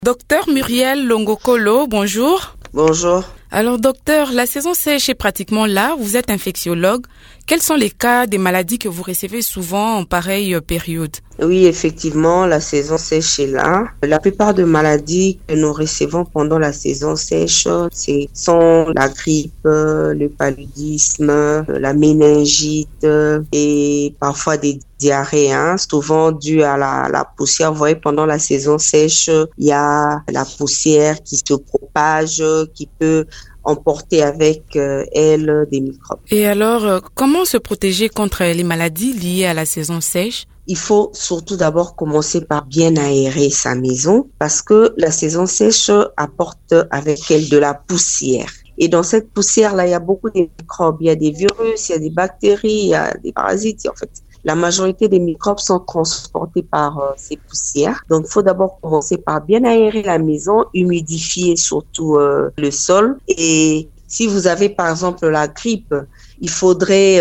Docteur Muriel Longokolo, bonjour. Bonjour. Alors docteur, la saison sèche est pratiquement là, vous êtes infectiologue. Quels sont les cas des maladies que vous recevez souvent en pareille période? Oui, effectivement, la saison sèche est là. La plupart des maladies que nous recevons pendant la saison sèche, sont la grippe, le paludisme, la méningite et parfois des diarrhées, souvent dû à la poussière. Vous voyez, pendant la saison sèche, il y a la poussière qui se propage, qui peut emporter avec elle des microbes. Et alors, comment se protéger contre les maladies liées à la saison sèche? Il faut surtout d'abord commencer par bien aérer sa maison parce que la saison sèche apporte avec elle de la poussière. Et dans cette poussière-là, il y a beaucoup de microbes. Il y a des virus, il y a des bactéries, il y a des parasites. En fait, la majorité des microbes sont transportés par ces poussières. Donc, il faut d'abord commencer par bien aérer la maison, humidifier surtout le sol. Et si vous avez par exemple la grippe, il faudrait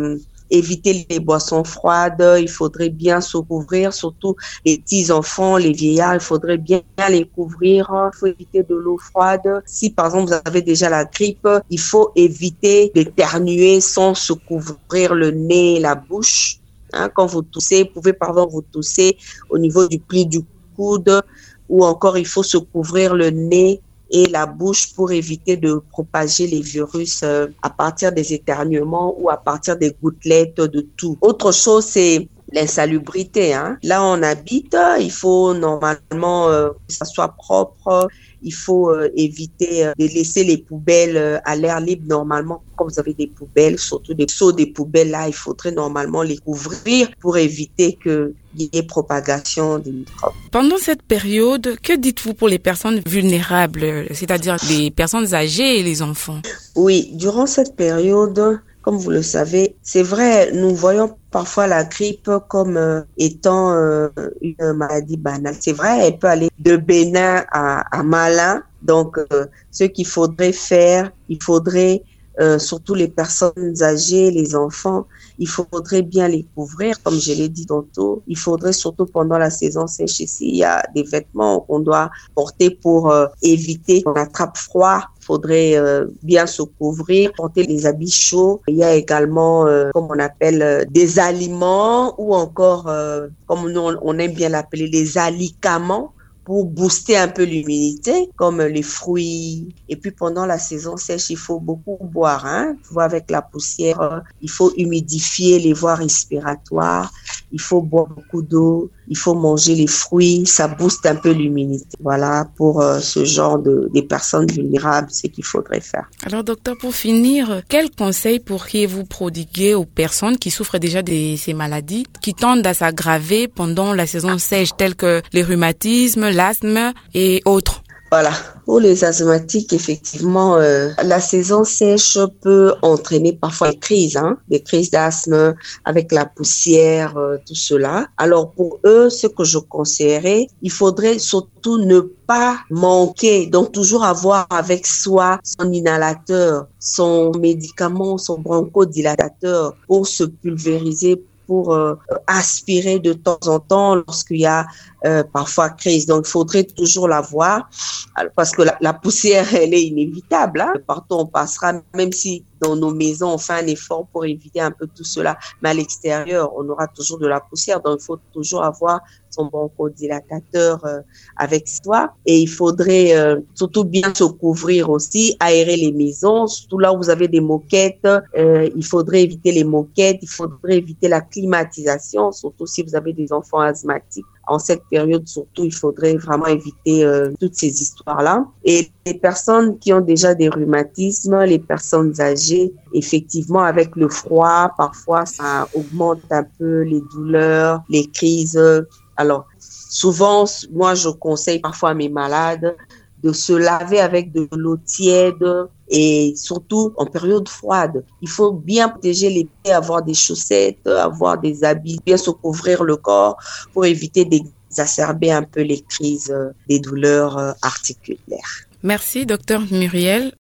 éviter les boissons froides, il faudrait bien se couvrir, surtout les petits enfants, les vieillards, il faudrait bien les couvrir, il faut éviter de l'eau froide. Si par exemple vous avez déjà la grippe, il faut éviter d'éternuer sans se couvrir le nez et la bouche. Quand vous toussez, vous pouvez par exemple vous tousser au niveau du pli du coude ou encore il faut se couvrir le nez et la bouche pour éviter de propager les virus à partir des éternuements ou à partir des gouttelettes de tout. Autre chose, c'est l'insalubrité. Là, on habite, il faut normalement que ça soit propre. Il faut éviter de laisser les poubelles à l'air libre. Normalement, quand vous avez des poubelles, surtout des seaux des poubelles, là, il faudrait normalement les couvrir pour éviter qu'il y ait propagation des microbes. Pendant cette période, que dites-vous pour les personnes vulnérables, c'est-à-dire les personnes âgées et les enfants? Oui, durant cette période, comme vous le savez, c'est vrai, nous voyons parfois la grippe comme étant une maladie banale. C'est vrai, elle peut aller de bénin à malin. Donc, ce qu'il faudrait faire, il faudrait, surtout les personnes âgées, les enfants, il faudrait bien les couvrir, comme je l'ai dit tantôt. Il faudrait surtout pendant la saison sèche ici, il y a des vêtements qu'on doit porter pour éviter qu'on attrape froid. Il faudrait bien se couvrir, porter les habits chauds. Il y a également, comme on appelle, des aliments ou encore, comme nous on aime bien l'appeler, les alicaments pour booster un peu l'immunité, comme les fruits. Et puis pendant la saison sèche, il faut beaucoup boire. Tu vois, avec la poussière, il faut humidifier les voies respiratoires. Il faut boire beaucoup d'eau. Il faut manger les fruits. Ça booste un peu l'immunité. Voilà, pour ce genre des personnes vulnérables, c'est ce qu'il faudrait faire. Alors docteur, pour finir, quels conseils pourriez-vous prodiguer aux personnes qui souffrent déjà de ces maladies, qui tendent à s'aggraver pendant la saison sèche, telles que les rhumatismes, l'asthme et autres? Voilà. Pour les asthmatiques, effectivement, la saison sèche peut entraîner parfois des crises d'asthme avec la poussière, tout cela. Alors pour eux, ce que je conseillerais, il faudrait surtout ne pas manquer, donc toujours avoir avec soi son inhalateur, son médicament, son bronchodilatateur pour se pulvériser, pour aspirer de temps en temps lorsqu'il y a parfois crise. Donc, il faudrait toujours l'avoir parce que la poussière, elle est inévitable. Partout, on passera, même si dans nos maisons, on fait un effort pour éviter un peu tout cela. Mais à l'extérieur, on aura toujours de la poussière. Donc, il faut toujours avoir son bronchodilatateur avec soi. Et il faudrait surtout bien se couvrir aussi, aérer les maisons. Surtout là où vous avez des moquettes, il faudrait éviter les moquettes. Il faudrait éviter la climatisation, surtout si vous avez des enfants asthmatiques. En cette période, surtout, il faudrait vraiment éviter toutes ces histoires-là. Et les personnes qui ont déjà des rhumatismes, les personnes âgées, effectivement, avec le froid, parfois, ça augmente un peu les douleurs, les crises. Alors, souvent, moi, je conseille parfois à mes malades de se laver avec de l'eau tiède et surtout en période froide. Il faut bien protéger les pieds, avoir des chaussettes, avoir des habits, bien se couvrir le corps pour éviter d'exacerber un peu les crises des douleurs articulaires. Merci, docteur Muriel.